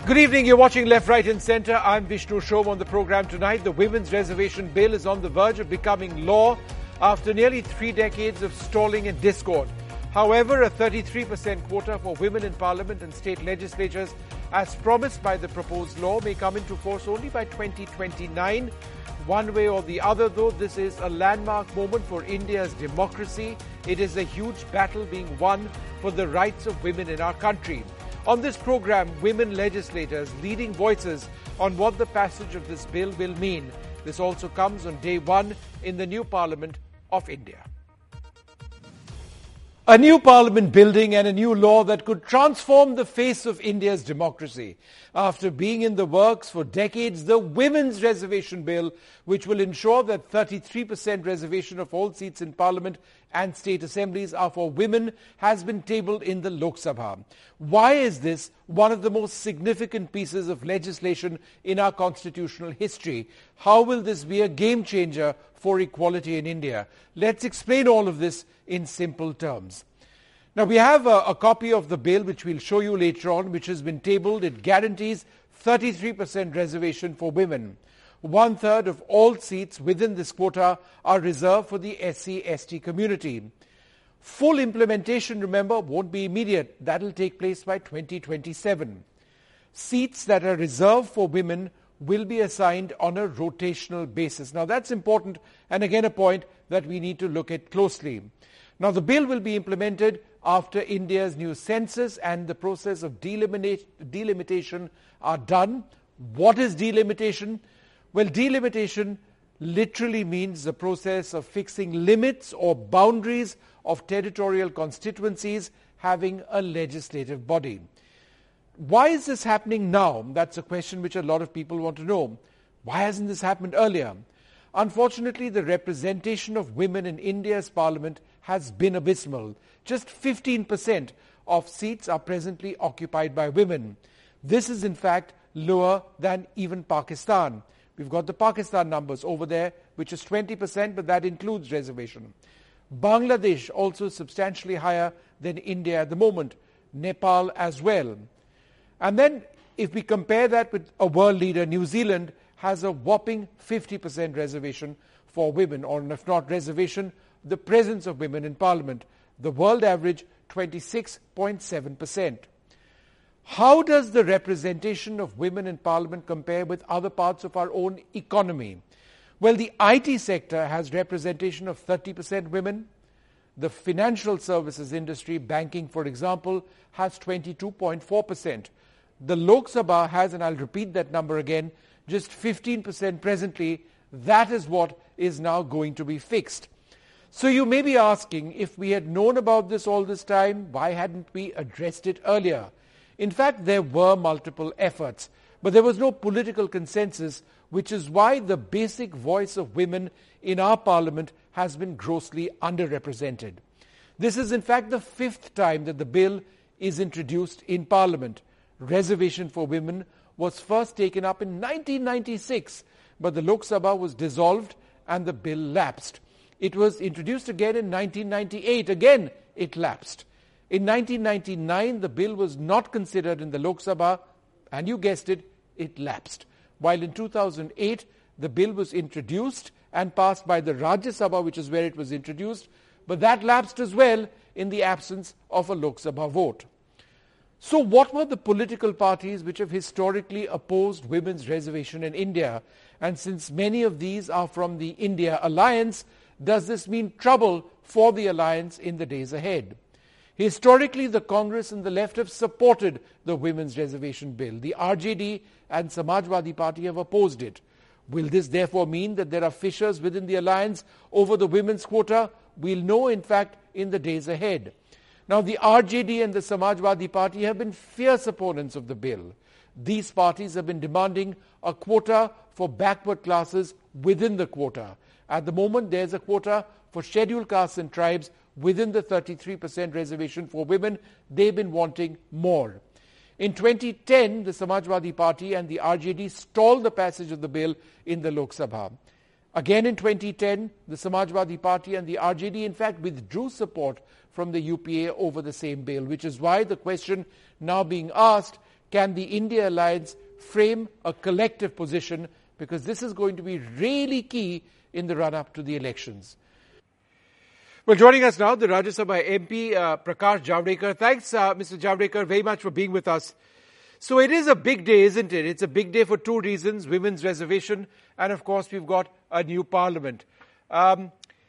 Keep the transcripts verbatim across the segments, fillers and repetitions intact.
Good evening, you're watching Left, Right and Centre. I'm Vishnu Shom. On the programme tonight, the Women's Reservation Bill is on the verge of becoming law after nearly three decades of stalling and discord. However, a thirty-three percent quota for women in Parliament and state legislatures, as promised by the proposed law, may come into force only by twenty twenty-nine. One way or the other, though, this is a landmark moment for India's democracy. It is a huge battle being won for the rights of women in our country. On this program, women legislators leading voices on what the passage of this bill will mean. This also comes on day one in the new Parliament of India. A new parliament building and a new law that could transform the face of India's democracy. After being in the works for decades, the Women's Reservation Bill, which will ensure that thirty-three percent reservation of all seats in Parliament and state assemblies are for women, has been tabled in the Lok Sabha. Why is this one of the most significant pieces of legislation in our constitutional history? How will this be a game changer for equality in India? Let's explain all of this in simple terms. Now, we have a, a copy of the bill which we'll show you later on, which has been tabled. It guarantees thirty-three percent reservation for women. One third of all seats within this quota are reserved for the S C S T community. Full implementation, remember, won't be immediate. That will take place by twenty twenty-seven. Seats that are reserved for women will be assigned on a rotational basis. Now, that's important, and again a point that we need to look at closely. Now, the bill will be implemented after India's new census and the process of delimita- delimitation are done. What is delimitation? Well, delimitation literally means the process of fixing limits or boundaries of territorial constituencies having a legislative body. Why is this happening now? That's a question which a lot of people want to know. Why hasn't this happened earlier? Unfortunately, the representation of women in India's parliament has been abysmal. Just fifteen percent of seats are presently occupied by women. This is in fact lower than even Pakistan. We've got the Pakistan numbers over there, which is twenty percent, but that includes reservation. Bangladesh also substantially higher than India at the moment. Nepal as well. And then if we compare that with a world leader, New Zealand has a whopping fifty percent reservation for women, or if not reservation, the presence of women in parliament. The world average, twenty-six point seven percent. How does the representation of women in parliament compare with other parts of our own economy? Well, the I T sector has representation of thirty percent women. The financial services industry, banking for example, has twenty-two point four percent. The Lok Sabha has, and I'll repeat that number again, just fifteen percent presently. That is what is now going to be fixed. So you may be asking, if we had known about this all this time, why hadn't we addressed it earlier? In fact, there were multiple efforts, but there was no political consensus, which is why the basic voice of women in our parliament has been grossly underrepresented. This is in fact the fifth time that the bill is introduced in parliament. Reservation for women was first taken up in nineteen ninety-six, but the Lok Sabha was dissolved and the bill lapsed. It was introduced again in nineteen ninety-eight. Again, it lapsed. In nineteen ninety-nine, the bill was not considered in the Lok Sabha, and you guessed it, it lapsed. While in two thousand eight, the bill was introduced and passed by the Rajya Sabha, which is where it was introduced, but that lapsed as well in the absence of a Lok Sabha vote. So what were the political parties which have historically opposed women's reservation in India? And since many of these are from the India Alliance, does this mean trouble for the alliance in the days ahead? Historically, the Congress and the left have supported the Women's Reservation Bill. The R J D and Samajwadi Party have opposed it. Will this therefore mean that there are fissures within the alliance over the women's quota? We'll know, in fact, in the days ahead. Now, the R J D and the Samajwadi Party have been fierce opponents of the bill. These parties have been demanding a quota for backward classes within the quota. At the moment, there's a quota for scheduled castes and tribes within the thirty-three percent reservation for women. They've been wanting more. In twenty ten, the Samajwadi Party and the R J D stalled the passage of the bill in the Lok Sabha. Again in twenty ten, the Samajwadi Party and the R J D in fact withdrew support from the U P A over the same bill, which is why the question now being asked, can the India Alliance frame a collective position, because this is going to be really key in the run-up to the elections. Well, joining us now, the Rajya Sabha M P, uh, Prakash Javadekar. Thanks, uh, Mister Javadekar, very much for being with us. So it is a big day, isn't it? It's a big day for two reasons: women's reservation, and of course we've got a new parliament. Um,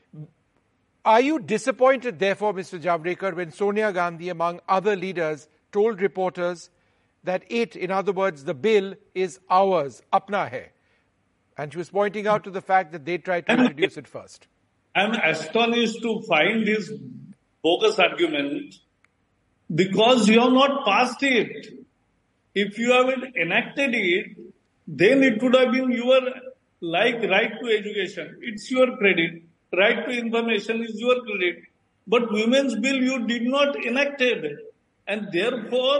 are you disappointed, therefore, Mister Javadekar, when Sonia Gandhi, among other leaders, told reporters that it, in other words, the bill is ours, apna hai? And she was pointing out to the fact that they tried to introduce it first. I'm astonished to find this bogus argument because you have not passed it. If you haven't enacted it, then it would have been your, like, right to education. It's your credit. Right to information is your credit. But women's bill you did not enact it. And therefore,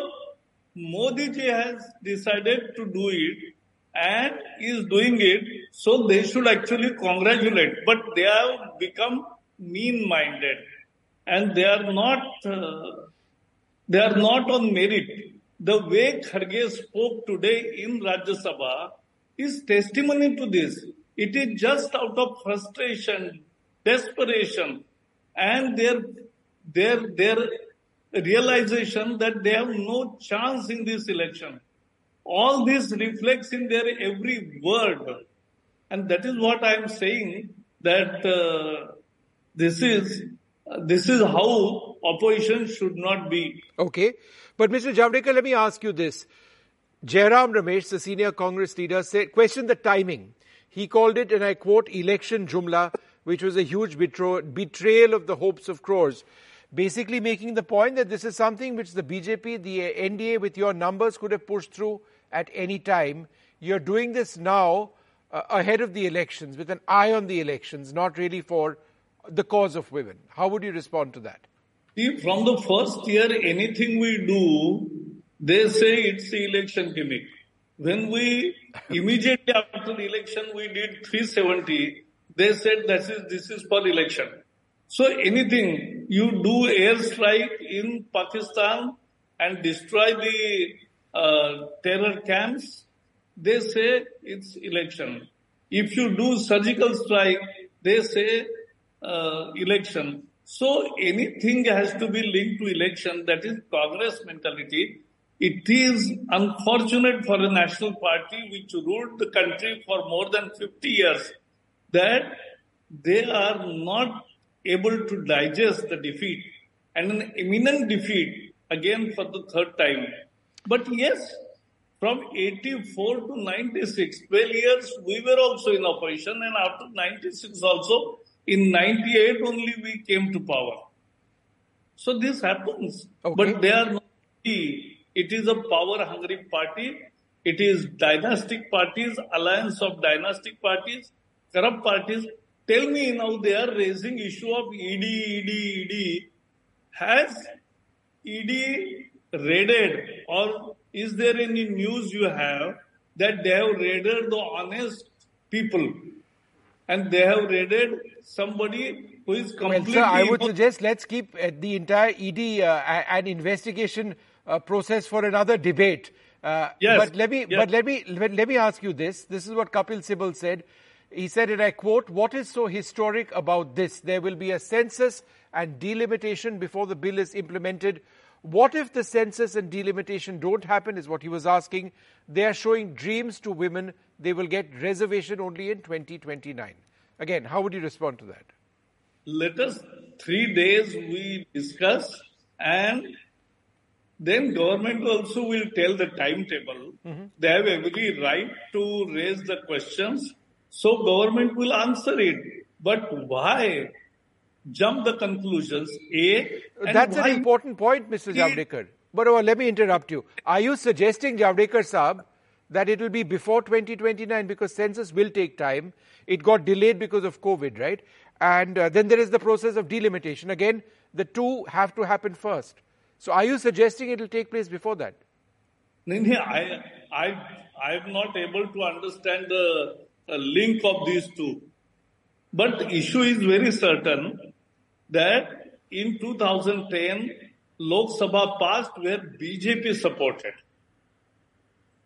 Modi ji has decided to do it and is doing it. So they should actually congratulate. But they have become mean-minded. And they are not, uh, they are not on merit. The way Kharge spoke today in Rajya Sabha is testimony to this. It is just out of frustration, desperation, and their, their, their realization that they have no chance in this election. All this reflects in their every word. And that is what I am saying, that uh, this is uh, this is how opposition should not be. Okay. But Mister Javadekar, let me ask you this. Jairam Ramesh, the senior Congress leader, said, questioned the timing. He called it, and I quote, election jumla, which was a huge betray- betrayal of the hopes of crores. Basically making the point that this is something which the B J P, the N D A with your numbers could have pushed through at any time. You're doing this now uh, ahead of the elections, with an eye on the elections, not really for the cause of women. How would you respond to that? See, from the first year, anything we do, they say it's the election gimmick. When we, immediately after the election, we did three seventy, they said this is, this is for election. So anything, you do airstrike in Pakistan and destroy the uh, terror camps, they say it's election. If you do surgical strike, they say uh, election. So anything has to be linked to election. That is Congress mentality. It is unfortunate for a national party which ruled the country for more than fifty years that they are not able to digest the defeat, and an imminent defeat again for the third time. But yes, from eighty-four to ninety-six, twelve years, we were also in opposition, and after ninety-six also, in ninety-eight only we came to power. So this happens. Okay. But they are not, it is a power-hungry party. It is dynastic parties, alliance of dynastic parties, corrupt parties. Tell me now, they are raising issue of E D, E D, E D. Has E D raided, or is there any news you have that they have raided the honest people and they have raided somebody who is completely... Well, sir, I would suggest let's keep uh, the entire E D uh, and investigation uh, process for another debate. Uh, yes. But let me, yes. but let me, let, let me ask you this. This is what Kapil Sibal said. He said, and I quote, "What is so historic about this? There will be a census and delimitation before the bill is implemented. What if the census and delimitation don't happen," is what he was asking. They are showing dreams to women. They will get reservation only in twenty twenty-nine. Again, how would you respond to that? Let us, three days we discuss, and then government also will tell the timetable. Mm-hmm. They have every right to raise the questions. So government will answer it. But why jump the conclusions? A, That's an important point, Mister Javadekar. But oh, let me interrupt you. Are you suggesting, Javadekar Saab, that it will be before twenty twenty-nine because census will take time? It got delayed because of COVID, right? And uh, then there is the process of delimitation. Again, the two have to happen first. So are you suggesting it will take place before that? No, no, I, I, I am not able to understand the a link of these two. But the issue is very certain that in two thousand ten, Lok Sabha passed where B J P supported.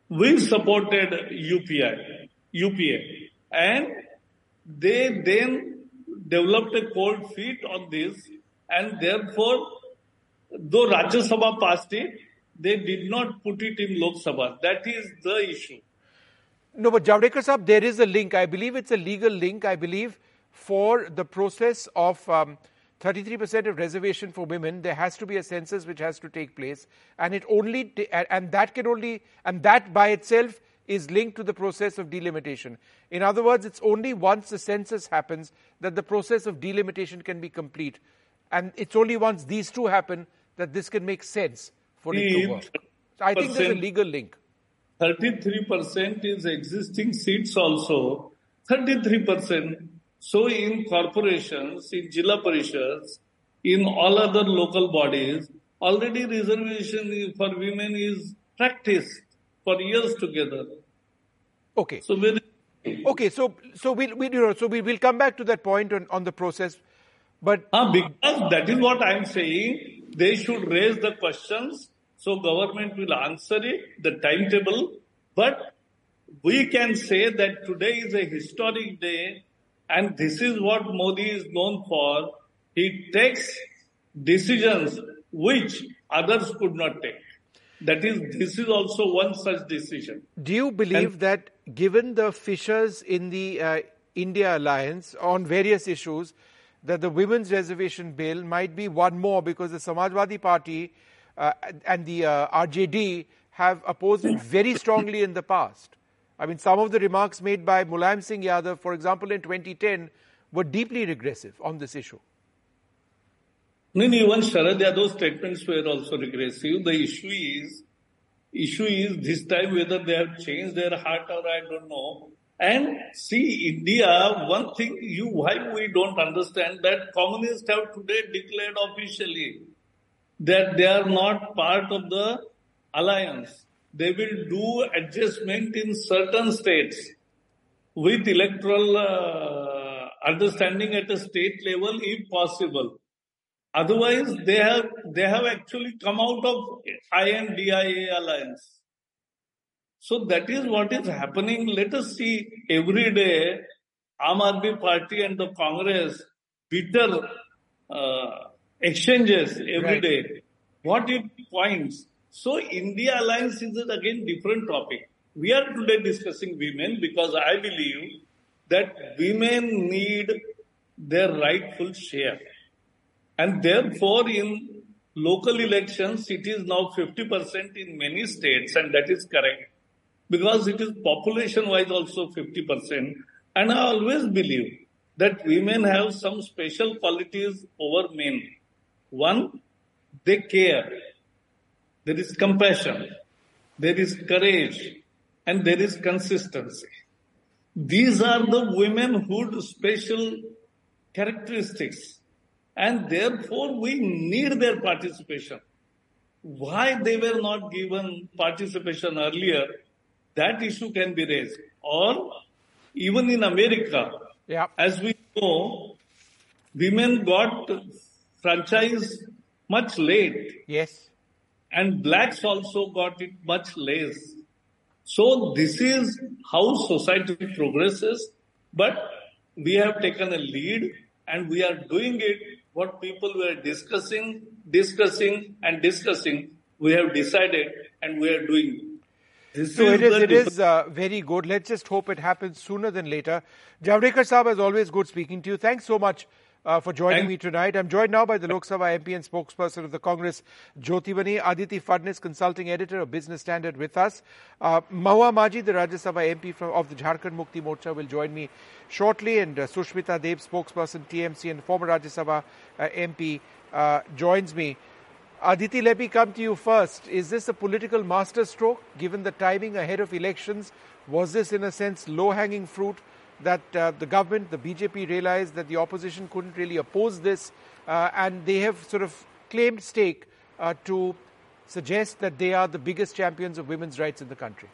we supported U P I, U P A, and they then developed a cold feet on this, and therefore, though Rajya Sabha passed it, they did not put it in Lok Sabha. That is the issue. No, but Javadekar Saab, there is a link. I believe it's a legal link, I believe, for the process of um, thirty-three percent of reservation for women. There has to be a census which has to take place, and it only t- and that can only and that by itself is linked to the process of delimitation. In other words, it's only once the census happens that the process of delimitation can be complete, and it's only once these two happen that this can make sense for it to work. So I think there's a legal link. thirty-three percent is existing seats also. thirty-three percent. So in corporations, in Jilla Parishads, in all other local bodies, already reservation for women is practiced for years together. Okay. So very okay. So so we we you know so we will come back to that point on, on the process, but ah, because that is what I am saying. They should raise the questions. So government will answer it, the timetable. But we can say that today is a historic day, and this is what Modi is known for. He takes decisions which others could not take. That is, this is also one such decision. Do you believe and, that given the fissures in the uh, India alliance on various issues, that the women's reservation bill might be one more because the Samajwadi Party uh, and the uh, R J D have opposed it very strongly in the past? I mean, some of the remarks made by Mulayam Singh Yadav, for example, in twenty ten, were deeply regressive on this issue. No, even Sharad Yadav's statements were also regressive. The issue is, issue is this time whether they have changed their heart or I don't know. And see, India, one thing you why we don't understand that communists have today declared officially that they are not part of the alliance. They will do adjustment in certain states with electoral uh, understanding at a state level if possible. Otherwise, they have they have actually come out of I N D I A alliance. So that is what is happening. Let us see every day Aam Aadmi Party and the Congress bitter uh, exchanges every right. day. What it points. So India alliance is again different topic. We are today discussing women because I believe that women need their rightful share. And therefore in local elections it is now fifty percent in many states, and that is correct. Because it is population-wise also fifty percent. And I always believe that women have some special qualities over men. One, they care. There is compassion. There is courage. And there is consistency. These are the womenhood special characteristics. And therefore we need their participation. Why they were not given participation earlier, that issue can be raised. Or even in America, yeah. as we know, women got franchise much late. Yes. And blacks also got it much less. So this is how society progresses. But we have taken a lead and we are doing it. What people were discussing, discussing and discussing, we have decided and we are doing it. This so is it is, the it is uh, very good. Let's just hope it happens sooner than later. Javadekar Saab, as always, good speaking to you. Thanks so much uh, for joining Thank me tonight. I'm joined now by the Lok Sabha M P and spokesperson of the Congress, Jyoti Bani. Aditi Phadnis, consulting editor of Business Standard, with us. Uh, Mahua Majid, the Rajya Sabha M P from, of the Jharkhand Mukti Morcha, will join me shortly. And uh, Sushmita Deb, spokesperson T M C and former Rajya Sabha uh, M P, uh, joins me. Aditi, let me come to you first. Is this a political masterstroke, given the timing ahead of elections? Was this, in a sense, low-hanging fruit that uh, the government, the B J P, realized that the opposition couldn't really oppose this, uh, and they have sort of claimed stake uh, to suggest that they are the biggest champions of women's rights in the country?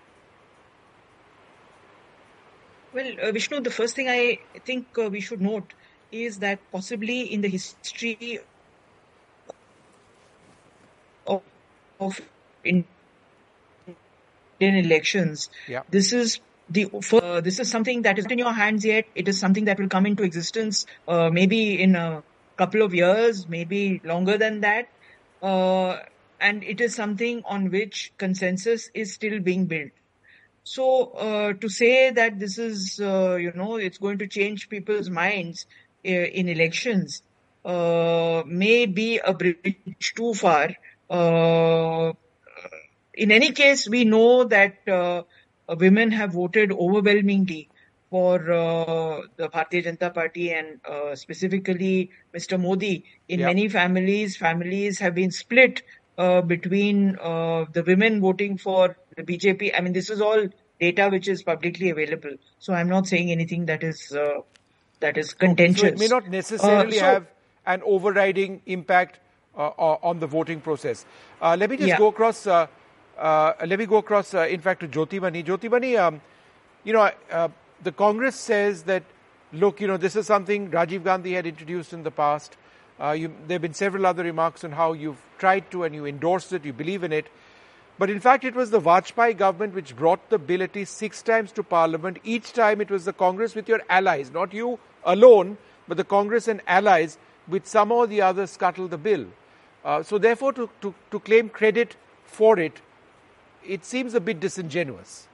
Well, uh, Vishnu, the first thing I think uh, we should note is that possibly in the history of, of in Indian elections. Yeah. This is the uh, this is something that is not in your hands yet. It is something that will come into existence uh, maybe in a couple of years, maybe longer than that. Uh, and it is something on which consensus is still being built. So uh, to say that this is, uh, you know, it's going to change people's minds uh, in elections uh, may be a bridge too far. Uh, in any case, we know that uh, women have voted overwhelmingly for uh, the Bharatiya Janata Party and uh, specifically Mister Modi. In Yeah. many families, families have been split uh, between uh, the women voting for the B J P. I mean, this is all data which is publicly available. So I'm not saying anything that is uh, that is contentious. So it may not necessarily Uh, so- have an overriding impact uh, uh, on the voting process. Uh, let me just Yeah. go across. Uh, uh, let me go across. Uh, in fact, to Jyotimani. Jyotimani, um, you know, uh, the Congress says that, look, you know, this is something Rajiv Gandhi had introduced in the past. Uh, you, there have been several other remarks on how you've tried to and you endorsed it, you believe in it. But in fact, it was the Vajpayee government which brought the bill at least six times to Parliament. Each time it was the Congress with your allies, not you alone, but the Congress and allies which somehow or the other scuttled the bill. Uh, so therefore, to, to, to claim credit for it, it seems a bit disingenuous.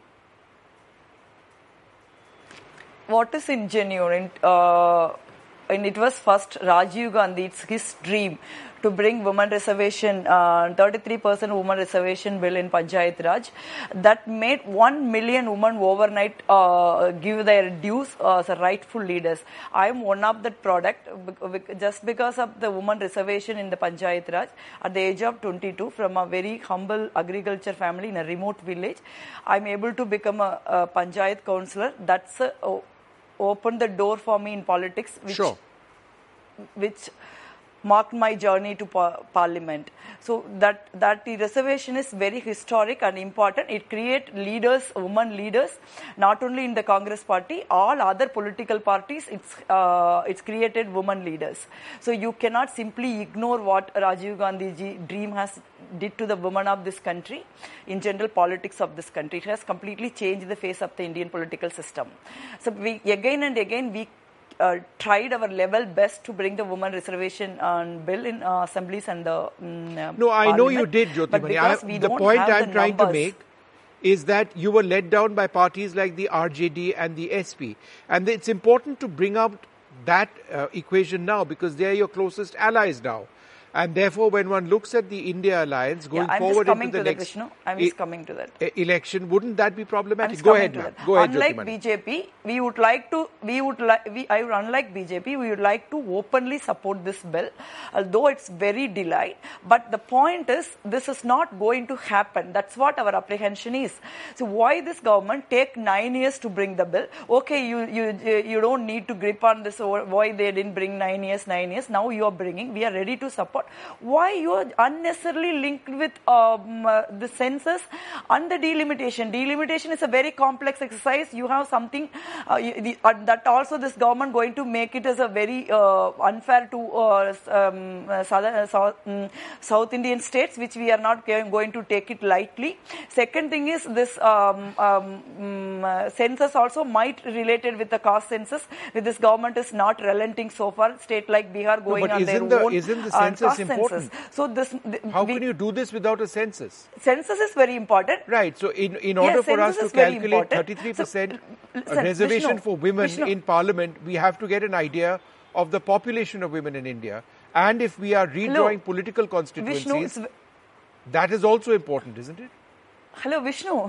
What is ingenuine? Uh, and it was first Rajiv Gandhi, it's his dream to bring women reservation, uh, thirty-three percent women reservation bill in Panchayat Raj. That made one million women overnight uh, give their dues uh, as rightful leaders. I am one of that product just because of the women reservation in the Panchayat Raj. At the age of twenty-two, from a very humble agriculture family in a remote village, I am able to become a, a Panchayat councillor. That's a, oh, opened the door for me in politics, which, Sure. which marked my journey to par- parliament. So that, that the reservation is very historic and important. It creates leaders, women leaders, not only in the Congress party, all other political parties, it's, uh, it's created women leaders. So you cannot simply ignore what Rajiv Gandhi ji dream has did to the women of this country, in general politics of this country. It has completely changed the face of the Indian political system. So we, again and again, we Uh, tried our level best to bring the women reservation uh, bill in uh, assemblies and the um, uh, No, I know you parliament. did, But Jyotimani. because I, we the don't point have I'm the trying numbers, to make is that you were led down by parties like the R J D and the S P. And it's important to bring out that uh, equation now because they are your closest allies now. And therefore, when one looks at the India alliance going yeah, I'm forward just coming into the to that, next Vishnu. I'm e- just coming to that. e- election, wouldn't that be problematic? I'm Go coming ahead, to ma'am. that. Go ahead, Unlike Jyotimani. B J P, we would like to, we would like, we, I would, unlike B J P, we would like to openly support this bill, although it's very delayed. But the point is, this is not going to happen. That's what our apprehension is. So why this government take nine years to bring the bill? Okay, you, you, you don't need to grip on this, why they didn't bring nine years, nine years. Now you are bringing, we are ready to support. Why you are unnecessarily linked with um, uh, the census and the delimitation. Delimitation is a very complex exercise. You have something uh, the, uh, that also this government going to make it as a very uh, unfair to uh, um, uh, southern, uh, South, um, South Indian states, which we are not going to take it lightly. Second thing is this um, um, um, uh, census also might related with the caste census, with this government is not relenting so far. State like Bihar going but on isn't their the- own isn't the uh, census caste important? census. So this th- How we, can you do this without a census? census is very important. Right. So in, in order Yes, for us census to is very calculate important. thirty-three percent So, listen, reservation Vishnu, for women Vishnu. in parliament, we have to get an idea of the population of women in India. And if we are redrawing Hello. political Vishnu, constituencies, it's, that is also important, isn't it? hello, Vishnu.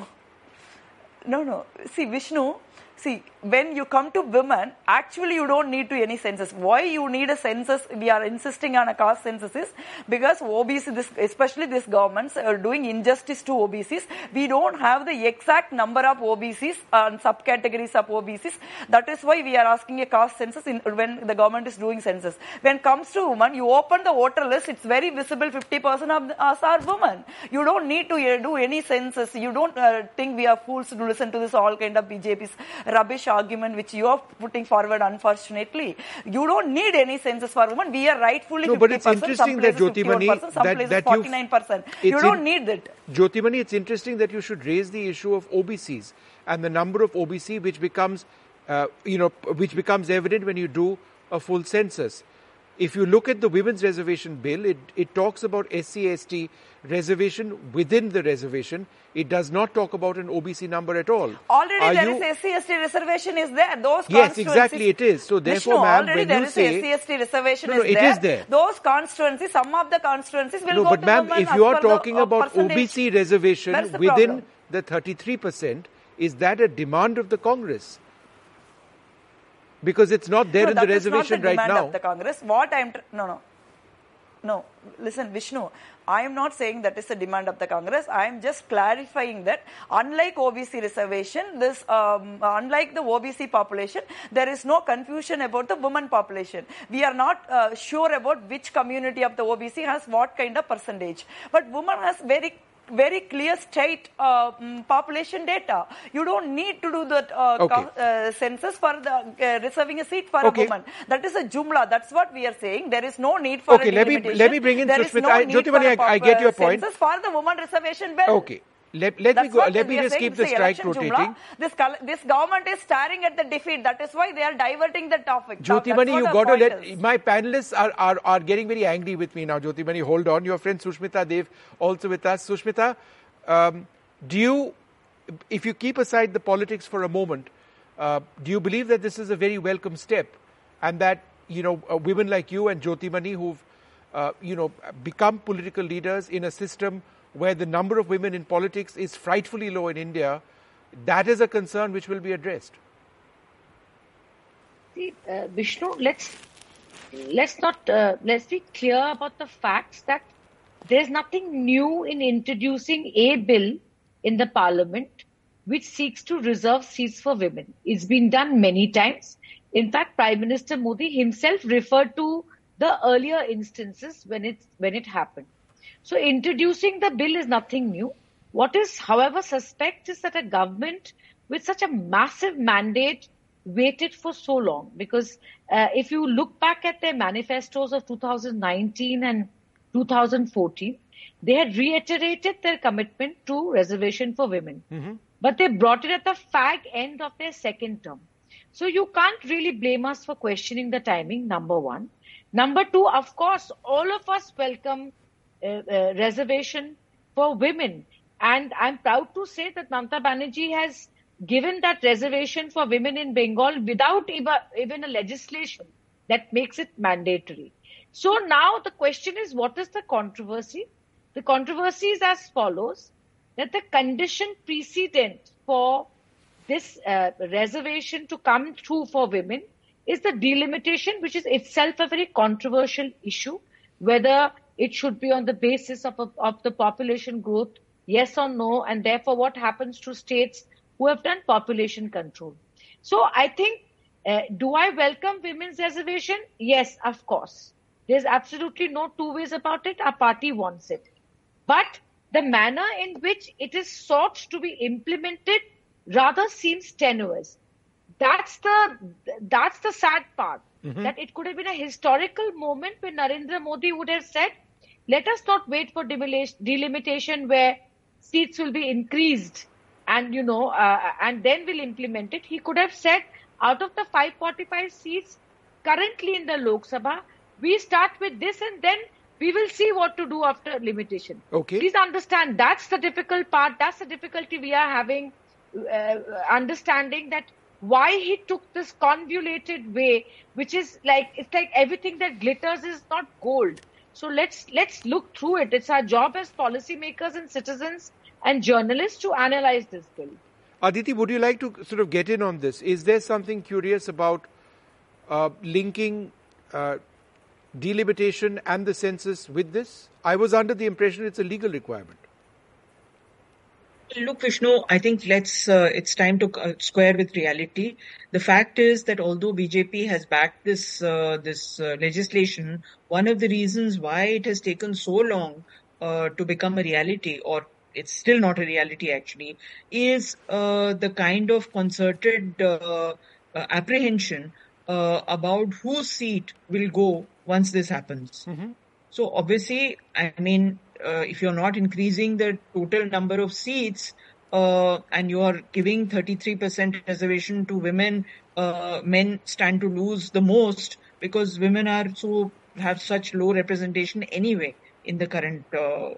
No, no. See, Vishnu, see, when you come to women, actually you don't need to any census. Why you need a census? We are insisting on a caste census is because O B C, this, especially this governments are doing injustice to O B Cs. We don't have the exact number of O B Cs and subcategories of O B Cs. That is why we are asking a caste census in, when the government is doing census. When it comes to women, you open the voter list, it's very visible, fifty percent of us are women. You don't need to uh, do any census. You don't uh, think we are fools to listen to this all kind of B J P's rubbish argument which you are putting forward, unfortunately. You don't need any census for women. We are rightfully no, fifty percent, but it's interesting that Jyotimani, some that, places that forty-nine percent. You don't in, need it. Jyotimani, it's interesting that you should raise the issue of O B Cs and the number of O B C which becomes, uh, you know, which becomes evident when you do a full census. If you look at the Women's Reservation Bill, it, it talks about S C S T reservation within the reservation. It does not talk about an O B C number at all. Already Are there you, is S C S T reservation is there. Those yes, exactly it is. So therefore, Vishnu, ma'am, already when there you is say... S C S T reservation no, no, is it there. is there. Those constituencies, some of the constituencies will no, go but to ma'am, women if you are as per talking the, uh, about percentage. O B C reservation the within problem? the thirty-three percent, is that a demand of the Congress? Because it's not there no, in the reservation not the right demand now. Of the Congress. What I'm... Tr- no, no. No, listen, Vishnu, I am not saying that is a demand of the Congress. I am just clarifying that unlike O B C reservation, this um, unlike the O B C population, there is no confusion about the women population. We are not uh, sure about which community of the O B C has what kind of percentage. But women has very very clear state uh, population data. You don't need to do that uh, okay. co- uh, census for the uh, reserving a seat for okay. a woman. That is a jumla. That's what we are saying. There is no need for okay, a let me let me bring in there Sushmita. No I, Jyotimani, I, I get your point. Census for the woman reservation bill. Okay. Let, let me go. Let me just keep the strike rotating. Jumla, this this government is staring at the defeat. That is why they are diverting the topic. Jyotimani, you got to let is. my panelists are, are are getting very angry with me now. Jyotimani, hold on. Your friend Sushmita Dev also with us. Sushmita, um, do you, if you keep aside the politics for a moment, uh, do you believe that this is a very welcome step, and that you know uh, women like you and Jyotimani who've uh, you know become political leaders in a system where the number of women in politics is frightfully low in India, that is a concern which will be addressed? See, uh, Vishnu, let's let's not uh, let's be clear about the facts that there's nothing new in introducing a bill in the parliament which seeks to reserve seats for women. It's been done many times. In fact, Prime Minister Modi himself referred to the earlier instances when it when it happened. So introducing the bill is nothing new. What is, however, suspect is that a government with such a massive mandate waited for so long. Because uh, if you look back at their manifestos of two thousand nineteen and two thousand fourteen, they had reiterated their commitment to reservation for women. Mm-hmm. But they brought it at the fag end of their second term. So you can't really blame us for questioning the timing, number one. Number two, of course, all of us welcome Uh, uh, reservation for women, and I'm proud to say that Mamata Banerjee has given that reservation for women in Bengal without even a legislation that makes it mandatory. So now the question is, what is the controversy? The controversy is as follows: that the condition precedent for this uh, reservation to come through for women is the delimitation, which is itself a very controversial issue, whether it should be on the basis of, of the population growth, yes or no, and therefore what happens to states who have done population control. So I think, uh, do I welcome women's reservation? Yes, of course. There's absolutely no two ways about it. Our party wants it. But the manner in which it is sought to be implemented rather seems tenuous. That's the, that's the sad part. Mm-hmm. That it could have been a historical moment when Narendra Modi would have said, let us not wait for delimitation where seats will be increased and, you know, uh, and then we'll implement it. He could have said, out of the five hundred forty-five seats currently in the Lok Sabha, we start with this and then we will see what to do after limitation. Okay. Please understand, that's the difficult part. That's the difficulty we are having, uh, understanding that why he took this convoluted way, which is like, it's like everything that glitters is not gold. So let's let's look through it. It's our job as policymakers and citizens and journalists to analyze this bill. Aditi, would you like to sort of get in on this? Is there something curious about uh, linking uh, delimitation and the census with this? I was under the impression it's a legal requirement. Look, Vishnu, I think let's, uh, it's time to uh, square with reality. The fact is that although B J P has backed this, uh, this uh, legislation, one of the reasons why it has taken so long uh, to become a reality or it's still not a reality actually, is uh, the kind of concerted uh, uh, apprehension uh, about whose seat will go once this happens. Mm-hmm. So obviously, I mean, uh, if you're not increasing the total number of seats uh, and you're giving thirty-three percent reservation to women, uh, men stand to lose the most because women are so have such low representation anyway in the current uh,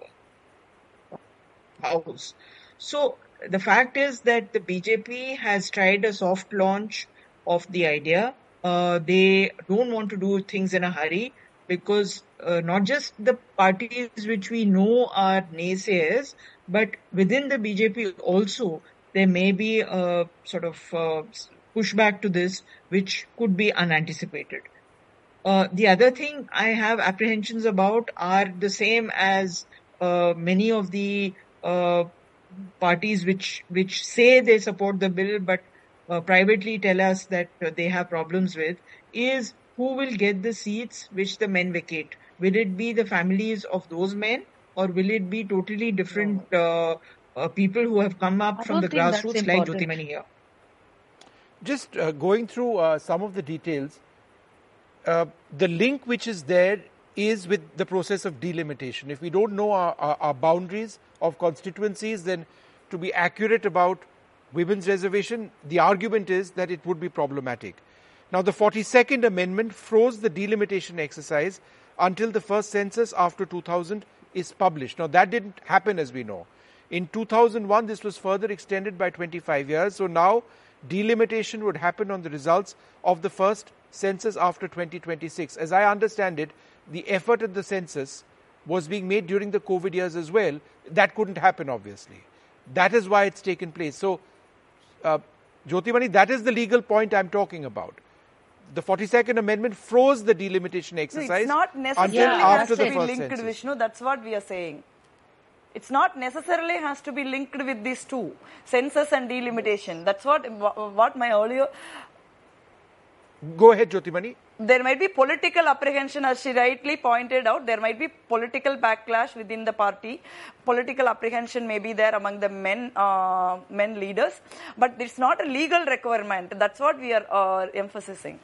house. So the fact is that the B J P has tried a soft launch of the idea. Uh, they don't want to do things in a hurry because uh, not just the parties which we know are naysayers, but within the B J P also there may be a sort of uh, pushback to this which could be unanticipated. Uh, the other thing I have apprehensions about are the same as uh, many of the uh, parties which which say they support the bill but uh, privately tell us that uh, they have problems with, is who will get the seats which the men vacate. Will it be the families of those men, or will it be totally different uh, uh, people who have come up I from the don't think that's grassroots like important. Jyotimani here? Just uh, going through uh, some of the details, uh, the link which is there is with the process of delimitation. If we don't know our, our, our boundaries of constituencies, then to be accurate about women's reservation, the argument is that it would be problematic. Now, the forty-second Amendment froze the delimitation exercise until the first census after two thousand is published. Now, that didn't happen, as we know. In two thousand one, this was further extended by twenty-five years. So now, delimitation would happen on the results of the first census after twenty twenty-six. As I understand it, the effort at the census was being made during the COVID years as well. That couldn't happen, obviously. That is why it's taken place. So, uh, Jyotimani, that is the legal point I'm talking about. The forty-second Amendment froze the delimitation exercise No, it's not necessarily until has after to the be first linked, census. Vishnu. That's what we are saying. It's not necessarily has to be linked with these two, census and delimitation. That's what what my earlier... Go ahead, Jyotimani. There might be political apprehension, as she rightly pointed out. There might be political backlash within the party. Political apprehension may be there among the men uh, men leaders. But it's not a legal requirement. That's what we are uh, emphasizing.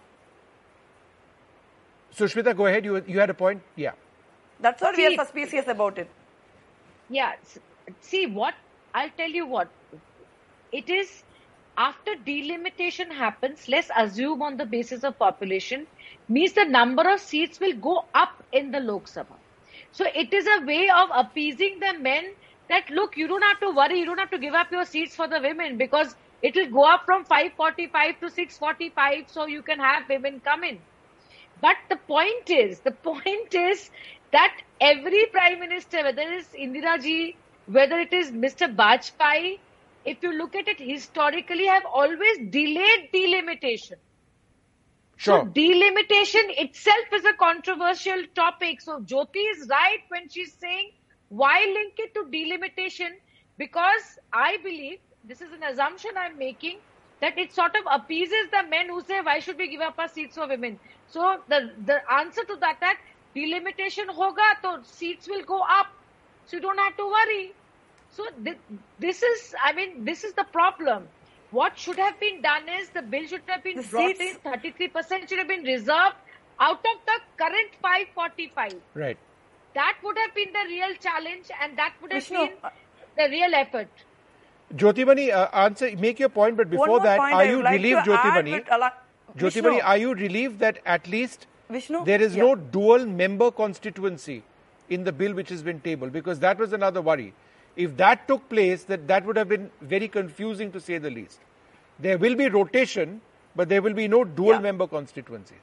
Sushmita, go ahead. You, you had a point? Yeah. That's what See, we are suspicious about it. Yeah. See, what I'll tell you what it is. After delimitation happens, let's assume on the basis of population, means the number of seats will go up in the Lok Sabha. So it is a way of appeasing the men that, look, you don't have to worry, you don't have to give up your seats for the women because it will go up from five forty-five to six forty-five, so you can have women come in. But the point is, the point is that every Prime Minister, whether it is Indira Ji, whether it is Mister Bajpayee, if you look at it historically, have always delayed delimitation. Sure. So delimitation itself is a controversial topic. So Jyoti is right when she's saying, why link it to delimitation? Because I believe, this is an assumption I'm making, that it sort of appeases the men who say, why should we give up our seats for women? So the, the answer to that, that delimitation hoga, so seats will go up. So you don't have to worry. So th- this is, I mean, this is the problem. What should have been done is the bill should have been The brought seats- in, thirty-three percent should have been reserved out of the current five forty-five. Right. That would have been the real challenge and that would have Vishnu, been the real effort. Jyotimani, uh, answer, make your point, but One before more that, point are I you would like relieved, to add Jyotimani? with Ala- Jyotimani, Vishnu. are you relieved that at least Vishnu? there is Yeah. no dual member constituency in the bill which has been tabled? Because that was another worry. If that took place, that, that would have been very confusing to say the least. There will be rotation, but there will be no dual Yeah. member constituencies.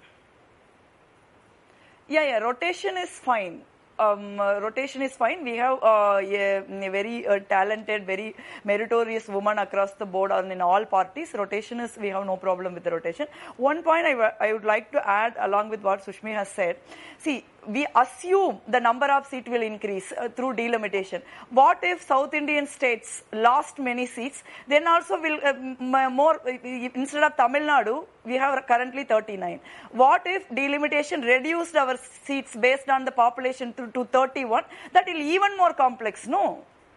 Yeah, yeah, rotation is fine. Um, uh, rotation is fine. We have uh, a, a very uh, talented, very meritorious woman across the board and in all parties. Rotation is, we have no problem with the rotation. One point I, w- I would like to add along with what Sushmi has said. See, we assume the number of seats will increase uh, through delimitation. What if South Indian states lost many seats? Then also will uh, m- more, uh, instead of Tamil Nadu, we have currently thirty-nine. What if delimitation reduced our seats based on the population to, to thirty-one? That will even more complex, no?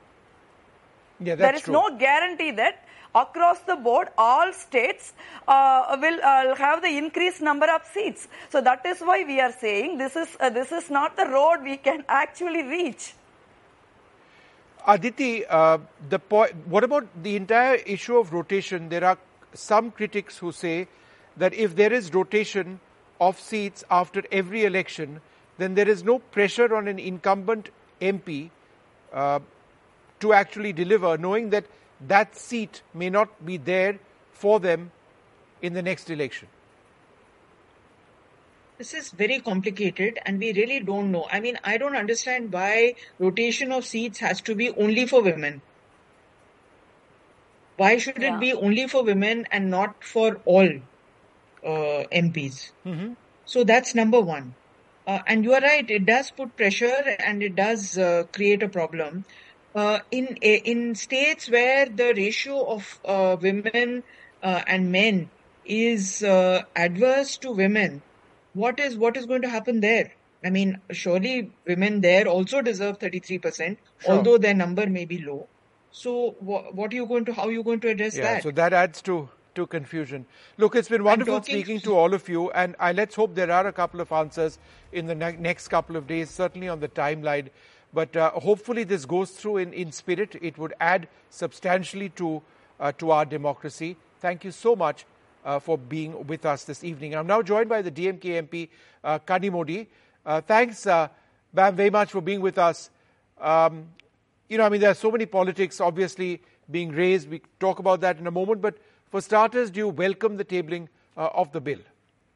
Yeah, that's there is true. no guarantee that across the board, all states uh, will uh, have the increased number of seats. So that is why we are saying this is uh, this is not the road we can actually reach. Aditi, uh, the po- what about the entire issue of rotation? There are some critics who say that if there is rotation of seats after every election, then there is no pressure on an incumbent M P uh, to actually deliver, knowing that that seat may not be there for them in the next election. This is very complicated and we really don't know. I mean, I don't understand why rotation of seats has to be only for women. Why should Yeah. it be only for women and not for all uh, M Ps? Mm-hmm. So that's number one. Uh, and you are right, it does put pressure and it does uh, create a problem. Uh, in in states where the ratio of uh, women uh, and men is uh, adverse to women, what is what is going to happen there? I mean, surely women there also deserve thirty-three percent, Sure. although their number may be low. So wh- what are you going to, how are you going to address Yeah, that? so that adds to, to confusion. Look, it's been wonderful talking- speaking to all of you, and I, let's hope there are a couple of answers in the ne- next couple of days, certainly on the timeline. But uh, hopefully this goes through in, in spirit. It would add substantially to, uh, to our democracy. Thank you so much uh, for being with us this evening. I'm now joined by the D M K M P, uh, Kanimozhi. Uh, thanks, uh, ma'am, very much for being with us. Um, you know, I mean, there are so many politics obviously being raised. We talk about that in a moment. But for starters, do you welcome the tabling uh, of the bill?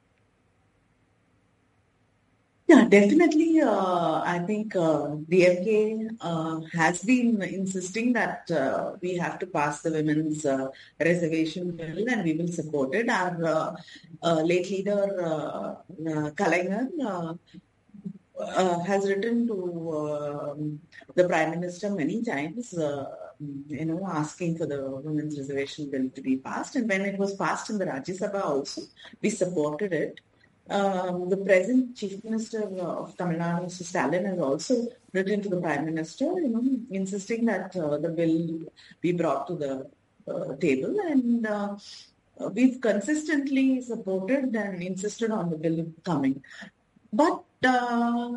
Yeah, definitely. Uh, I think uh, D M K uh, has been insisting that uh, we have to pass the women's uh, reservation bill, and we will support it. Our uh, uh, late leader, uh, uh, Kalaignar, uh, uh, has written to uh, the Prime Minister many times, uh, you know, asking for the women's reservation bill to be passed. And when it was passed in the Rajya Sabha also, we supported it. Um, the present Chief Minister of Tamil Nadu, Mister Stalin, has also written to the Prime Minister, you know, insisting that uh, the bill be brought to the uh, table. And uh, we've consistently supported and insisted on the bill coming. But uh,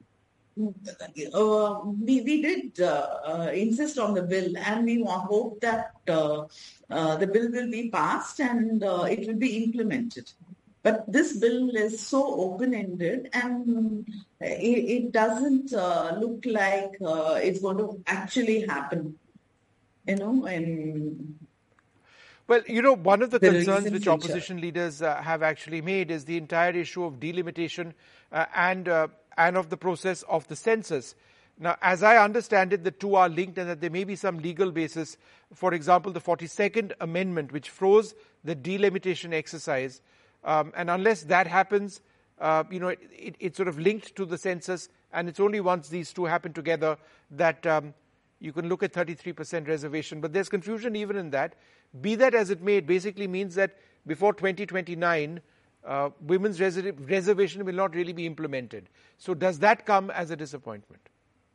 uh, we, we did uh, uh, insist on the bill, and we want, hope that uh, uh, the bill will be passed and uh, it will be implemented. But this bill is so open-ended, and it, it doesn't uh, look like uh, it's going to actually happen, you know. And well, you know, one of the, the concerns which future. opposition leaders uh, have actually made is the entire issue of delimitation uh, and uh, and of the process of the census. Now, as I understand it, the two are linked, and that there may be some legal basis. For example, the forty-second Amendment, which froze the delimitation exercise. Um, and unless that happens, uh, you know, it, it, it's sort of linked to the census, and it's only once these two happen together that um, you can look at thirty-three percent reservation. But there's confusion even in that. Be that as it may, it basically means that before twenty twenty-nine, uh, women's res- reservation will not really be implemented. So does that come as a disappointment?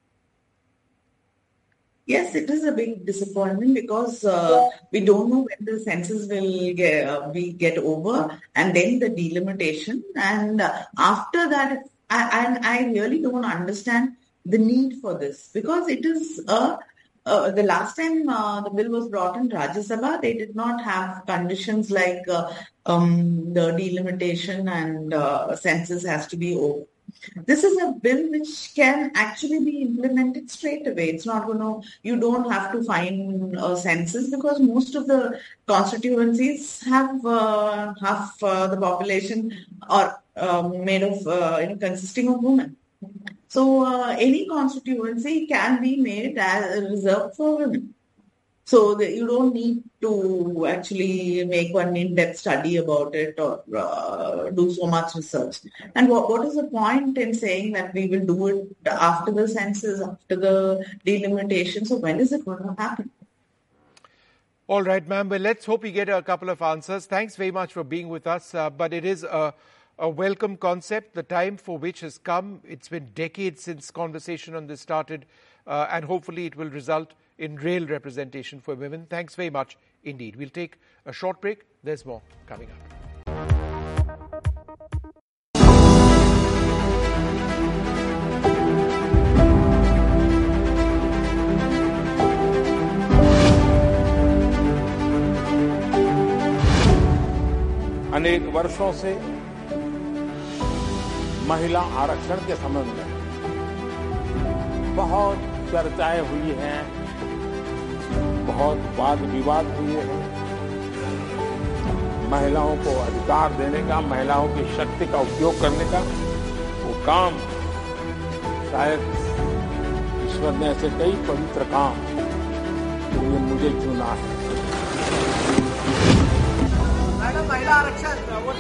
Yes, it is a big disappointment because uh, we don't know when the census will get, uh, be get over, and then the delimitation. And uh, after that, I, and I really don't understand the need for this, because it is a Uh, the last time uh, the bill was brought in Rajya Sabha, they did not have conditions like uh, um, the delimitation and uh, census has to be over. This is a bill which can actually be implemented straight away. It's not going to, you don't have to find a census, because most of the constituencies have uh, half uh, the population are uh, made of, uh, you know, consisting of women. So uh, any constituency can be made as reserved for women. So that you don't need to actually make one in-depth study about it or uh, do so much research. And what, what is the point in saying that we will do it after the census, after the delimitation? So when is it going to happen? All right, ma'am. Well, let's hope we get a couple of answers. Thanks very much for being with us. Uh, but it is a, a welcome concept, the time for which has come. It's been decades since conversation on this started, uh, and hopefully it will result in real representation for women. Thanks very much indeed. We'll take a short break. There's more coming up. अनेक वर्षों से महिला आरक्षण के संबंध में बहुत चर्चाएं हुई हैं, बहुत वाद विवाद हुए हैं। महिलाओं को अधिकार देने का, महिलाओं की शक्ति का उपयोग करने का वो काम शायद ईश्वर ने ऐसे कई पवित्र काम के लिए मुझे चुना है। महिला आरक्षण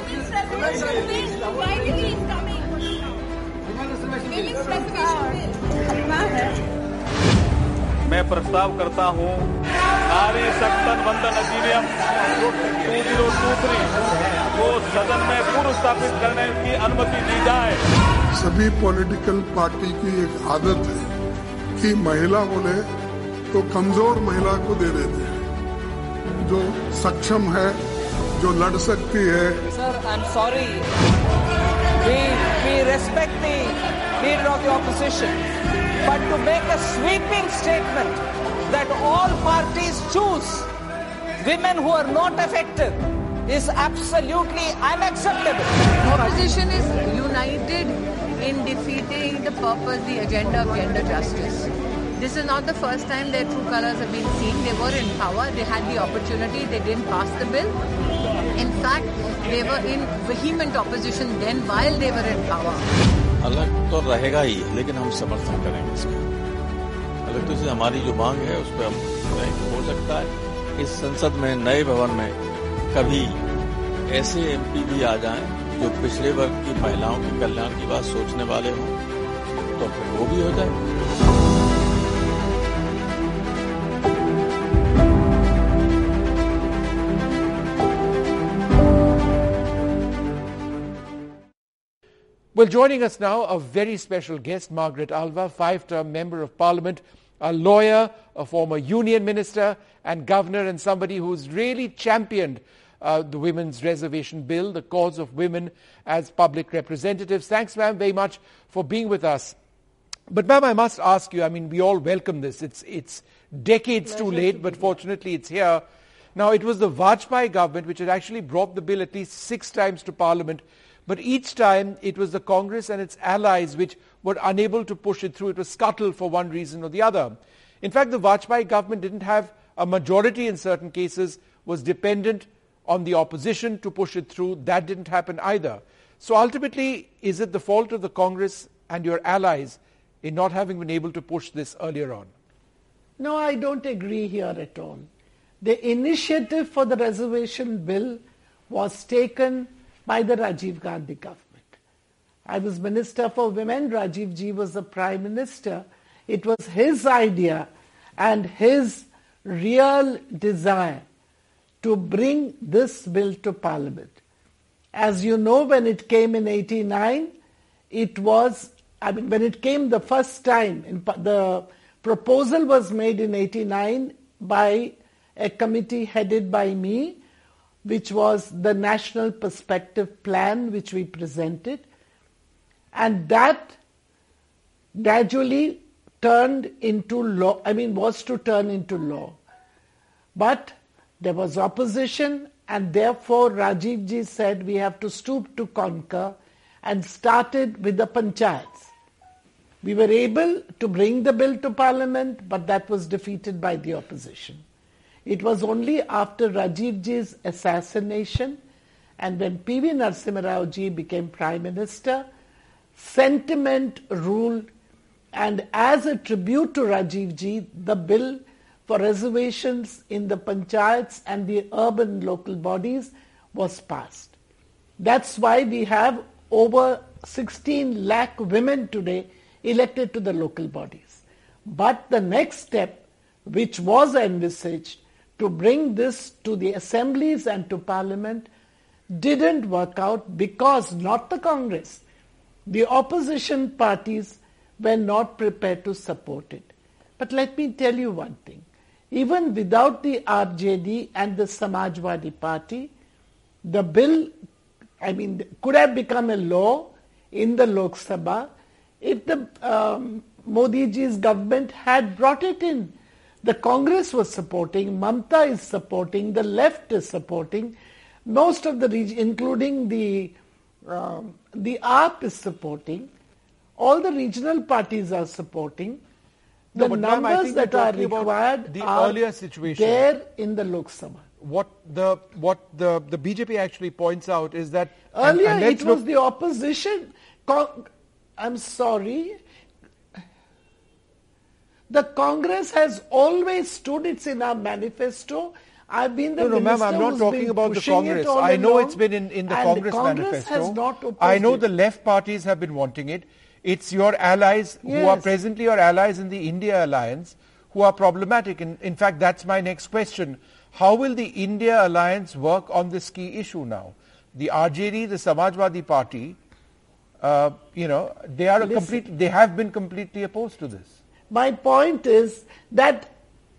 मैं प्रस्ताव करता हूं नारी सत्तन वंदन अधिनियम दो हज़ार तेईस को सदन में पूर्व स्थापित करने की अनुमति दी जाए। सभी पॉलिटिकल पार्टी की एक आदत है कि महिला बोले तो कमजोर महिला को दे देते हैं, जो सक्षम है, जो लड़ सकती है। Sir, I am sorry, we we respect the leader of the opposition, but to make a sweeping statement that all parties choose women who are not affected is absolutely unacceptable. Opposition is united in defeating the purpose, the agenda of gender justice. This is not the first time their true colors have been seen. They were in power, they had the opportunity, they didn't pass the bill. In fact, they were in vehement opposition then while they were in power. अलग तो रहेगा ही, लेकिन हम समर्थन करेंगे इसका। अलग तो से हमारी जो मांग है उस पर हम कहेंगे। हो सकता है इस संसद में, नए भवन में कभी ऐसे एमपी भी आ जाएं जो पिछड़े वर्ग की महिलाओं के कल्याण की बात सोचने वाले हों, तो फिर वो भी हो जाए। Well, joining us now, a very special guest, Margaret Alva, five-term Member of Parliament, a lawyer, a former union minister and governor, and somebody who's really championed uh, the Women's Reservation Bill, the cause of women as public representatives. Thanks, ma'am, very much for being with us. But, ma'am, I must ask you, I mean, we all welcome this. It's, it's decades too late, but fortunately it's here. Now, it was the Vajpayee government which had actually brought the bill at least six times to Parliament. But each time it was the Congress and its allies which were unable to push it through. It was scuttled for one reason or the other. In fact, the Vajpayee government didn't have a majority in certain cases, was dependent on the opposition to push it through. That didn't happen either. So ultimately, is it the fault of the Congress and your allies in not having been able to push this earlier on? No, I don't agree here at all. The initiative for the reservation bill was taken by the Rajiv Gandhi government. I was Minister for Women, Rajiv Ji was the Prime Minister. It was his idea and his real desire to bring this bill to Parliament. As you know, when it came in eighty-nine, it was, I mean, when it came the first time, in, the proposal was made in eighty-nine by a committee headed by me, which was the National Perspective Plan which we presented. And that gradually turned into law, I mean was to turn into law. But there was opposition and therefore Rajiv Ji said we have to stoop to conquer and started with the panchayats. We were able to bring the bill to Parliament, but that was defeated by the opposition. It was only after Rajiv Ji's assassination and when P V Narasimha Rao Ji became Prime Minister, sentiment ruled, and as a tribute to Rajiv Ji, the bill for reservations in the panchayats and the urban local bodies was passed. That's why we have over sixteen lakh women today elected to the local bodies. But the next step, which was envisaged, to bring this to the assemblies and to Parliament, didn't work out because not the Congress, the opposition parties were not prepared to support it. But let me tell you one thing. even without the R J D and the Samajwadi Party, the bill, I mean, could have become a law in the Lok Sabha if the um, Modi ji's government had brought it in. The Congress was supporting, Mamta is supporting, the left is supporting, most of the region, including the um, the A P is supporting, all the regional parties are supporting. The no, but ma'am, I numbers think that we're are talking about required the are earlier situation. there in the Lok Sabha. What the what the, the B J P actually points out is that earlier and, and it was the opposition. Con- I'm sorry. The Congress has always stood. It's in our manifesto. I've been the no, no, minister ma'am, I'm not who's talking been about the pushing Congress. it all I know along, it's been in, in the and Congress, Congress manifesto. Has not opposed I know it. the left parties have been wanting it. It's your allies Yes. who are presently your allies in the India alliance who are problematic. In, in fact, that's my next question. How will the India alliance work on this key issue now? The R J D, the Samajwadi Party, uh, you know, they are a Listen. complete. They have been completely opposed to this. My point is that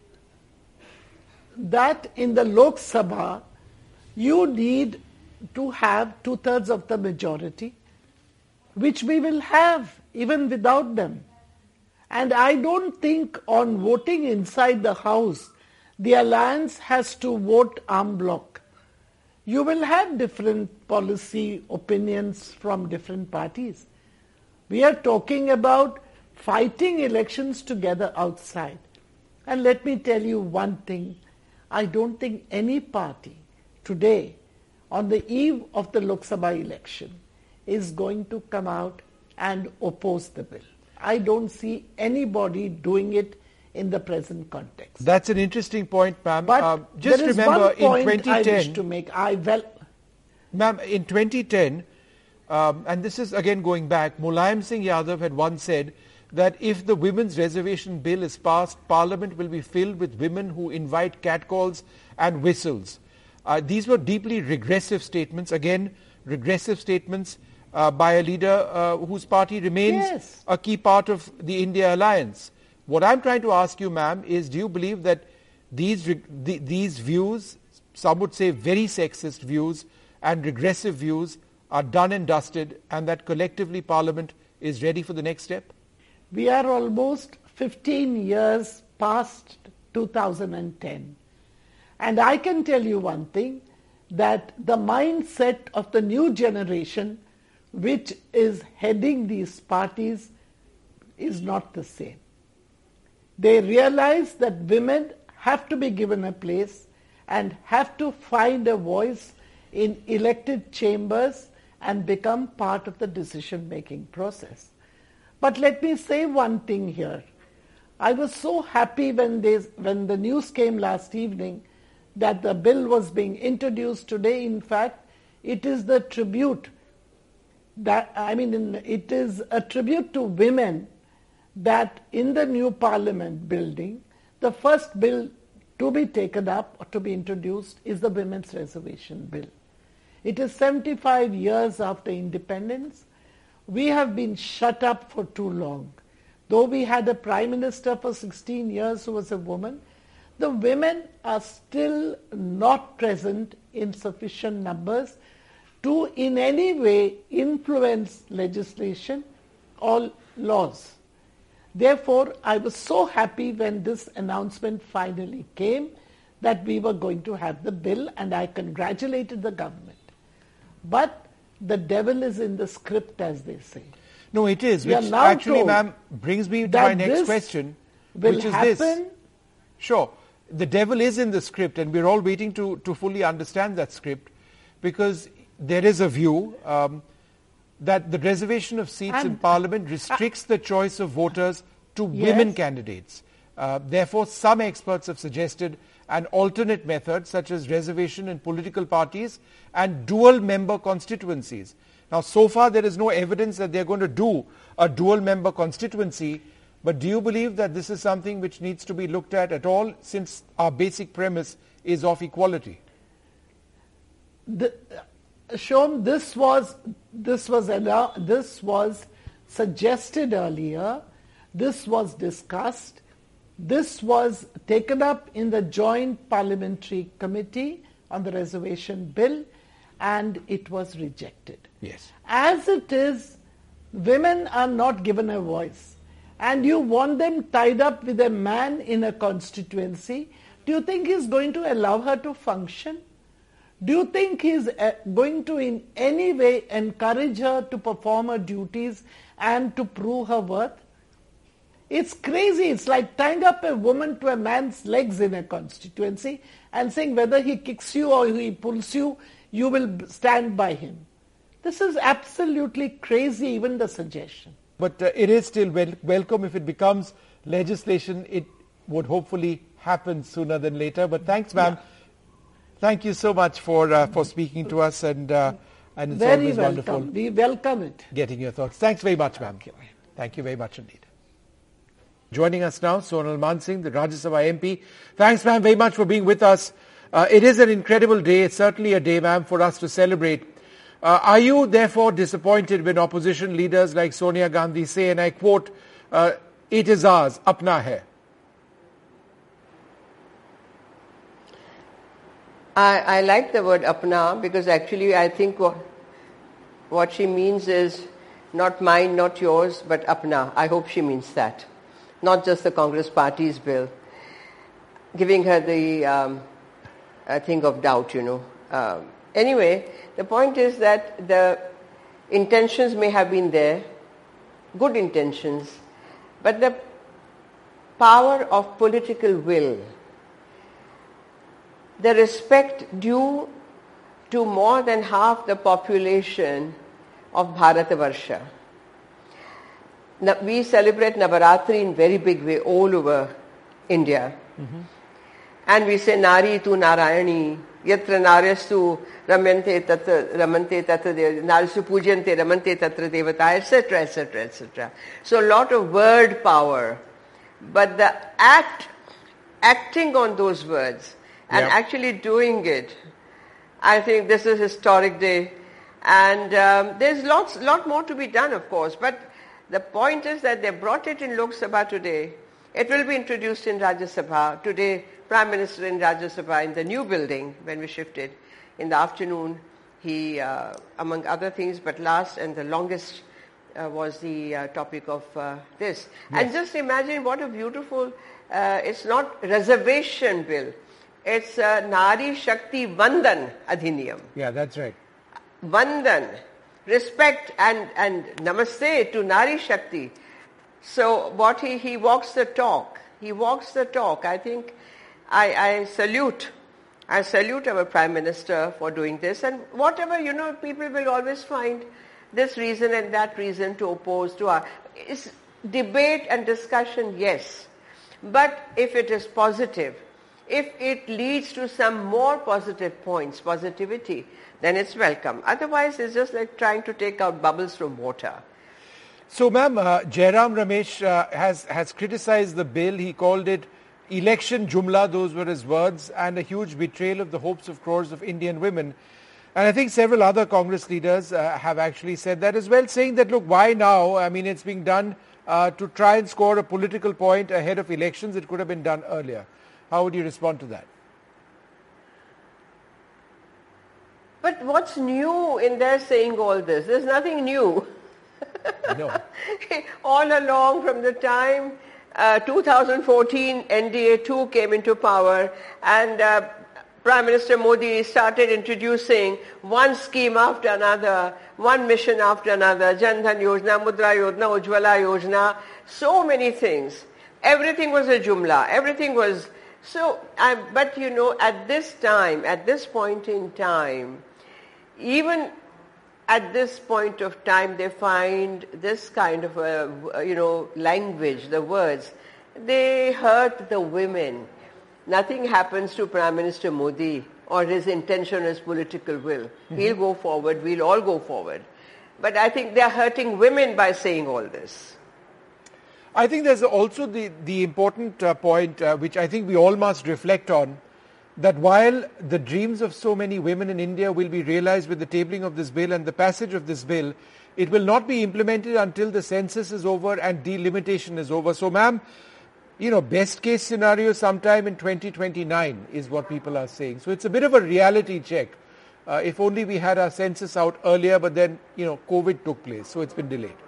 that in the Lok Sabha, you need to have two-thirds of the majority, which we will have even without them. And I don't think on voting inside the House, the alliance has to vote en bloc. You will have different policy opinions from different parties. We are talking about fighting elections together outside. And let me tell you one thing. I don't think any party today, on the eve of the Lok Sabha election, is going to come out and oppose the bill. I don't see anybody doing it in the present context. That's an interesting point, ma'am. But uh, just there is remember, one point in twenty ten, I wish to make. I well, ma'am, in twenty ten, um, and this is again going back, Mulayam Singh Yadav had once said that if the women's reservation bill is passed, Parliament will be filled with women who invite catcalls and whistles. Uh, these were deeply regressive statements. Again, regressive statements uh, by a leader uh, whose party remains Yes. a key part of the India alliance. What I'm trying to ask you, ma'am, is do you believe that these reg- the, these views, some would say very sexist views and regressive views, are done and dusted, and that collectively Parliament is ready for the next step? we are almost fifteen years past two thousand ten. And I can tell you one thing, that the mindset of the new generation which is heading these parties is not the same. They realize that women have to be given a place and have to find a voice in elected chambers and become part of the decision-making process. But let me say one thing here. I was so happy when, they, when the news came last evening that the bill was being introduced today. In fact, it is the tribute that, I mean, it is a tribute to women that in the new Parliament building, the first bill to be taken up or to be introduced is the Women's Reservation Bill. It is seventy-five years after independence. We have been shut up for too long. Though we had a Prime Minister for sixteen years who was a woman, the women are still not present in sufficient numbers to in any way influence legislation or laws. Therefore, I was so happy when this announcement finally came that we were going to have the bill, and I congratulated the government. But the devil is in the script, as they say. No, it is, We are which now actually, told ma'am, brings me to that my next this question, will which is happen. this. Sure, the devil is in the script, and we're all waiting to, to fully understand that script, because there is a view um, that the reservation of seats in And- Parliament restricts the choice of voters to Yes. women candidates. Uh, therefore, some experts have suggested an alternate method, such as reservation in political parties and dual member constituencies. Now, so far there is no evidence that they're going to do a dual member constituency, but do you believe that this is something which needs to be looked at at all, since our basic premise is of equality? The, Shom, this was this was allow, this was suggested earlier. This was discussed, This was taken up in the Joint Parliamentary Committee on the Reservation Bill, and it was rejected. Yes. As it is, women are not given a voice, and you want them tied up with a man in a constituency. Do you think he's going to allow her to function? Do you think he's uh, going to in any way encourage her to perform her duties and to prove her worth? It's crazy. It's like tying up a woman to a man's legs in a constituency and saying whether he kicks you or he pulls you, you will stand by him. This is absolutely crazy, even the suggestion. But uh, it is still wel- welcome if it becomes legislation. It would hopefully happen sooner than later. But thanks, ma'am. Yeah. Thank you so much for uh, for speaking to us, and uh, and it's very always welcome. wonderful. We welcome it. Getting your thoughts. Thanks very much, ma'am. Thank you very much indeed. Joining us now, Sonal Mansingh, the Rajya Sabha M P. Thanks, ma'am, very much for being with us. Uh, it is an incredible day. It's certainly a day, ma'am, for us to celebrate. Uh, are you therefore disappointed when opposition leaders like Sonia Gandhi say, and I quote, uh, "It is ours, apna hai"? I, I like the word apna because actually I think what, what she means is not mine, not yours, but apna. I hope she means that. Not just the Congress Party's bill. Giving her the um, uh, thing of doubt, you know. Um, anyway, the point is that the intentions may have been there, good intentions, but the power of political will, the respect due to more than half the population of Bharatavarsha. We celebrate Navaratri in very big way all over India. Mm-hmm. And we say Nari tu Narayani, Yatra Naryastu Ramante Tatra Ramante Tatra Narisu Pujante Ramante Tatra Devata, et cetera, et cetera, et cetera. So a lot of word power. But the act, acting on those words and yep. actually doing it, I think this is a historic day. And um, there's lots, lot more to be done, of course. But the point is that they brought it in Lok Sabha today. It will be introduced in Rajya Sabha. Today, Prime Minister in Rajya Sabha in the new building, when we shifted, in the afternoon, he, uh, among other things, but last and the longest uh, was the uh, topic of uh, this. Yes. And just imagine what a beautiful, uh, it's not reservation bill. It's uh, Nari Shakti Vandan Adhiniyam. Yeah, that's right. Vandan, respect and, and namaste to Nari Shakti. So what he, he walks the talk. He walks the talk. I think I, I salute, I salute our Prime Minister for doing this. And whatever, you know, people will always find this reason and that reason to oppose to our, it's debate and discussion, yes. But if it is positive, if it leads to some more positive points, positivity, then it's welcome. Otherwise, it's just like trying to take out bubbles from water. So, ma'am, uh, Jairam Ramesh uh, has, has criticized the bill. He called it election jumla, those were his words, and a huge betrayal of the hopes of crores of Indian women. And I think several other Congress leaders uh, have actually said that as well, saying that, look, why now? I mean, it's being done uh, to try and score a political point ahead of elections. It could have been done earlier. How would you respond to that? But what's new in their saying all this? There's nothing new. No. All along from the time uh, two thousand fourteen N D A two came into power and uh, Prime Minister Modi started introducing one scheme after another, one mission after another, Jan Dhan Yojana, Mudra Yojana, Ujjwala Yojana, so many things. Everything was a jumla, everything was... So, uh, but you know, at this time, at this point in time, even at this point of time, they find this kind of, a, you know, language, the words, they hurt the women. Nothing happens to Prime Minister Modi or his intention, his political will. Mm-hmm. He'll go forward, we'll all go forward. But I think they're hurting women by saying all this. I think there's also the, the important uh, point, uh, which I think we all must reflect on, that while the dreams of so many women in India will be realized with the tabling of this bill and the passage of this bill, it will not be implemented until the census is over and delimitation is over. So, ma'am, you know, best case scenario sometime in twenty twenty-nine is what people are saying. So it's a bit of a reality check. Uh, if only we had our census out earlier, but then, you know, COVID took place, so it's been delayed.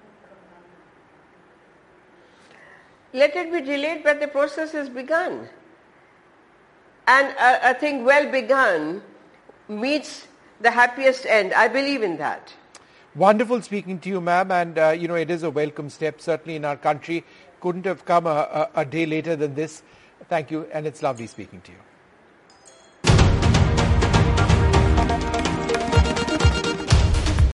Let it be delayed, but the process has begun. And uh, I think well begun meets the happiest end. I believe in that. Wonderful speaking to you, ma'am, and uh, you know, it is a welcome step, certainly in our country. Couldn't have come a, a, a day later than this. Thank you, and it's lovely speaking to you.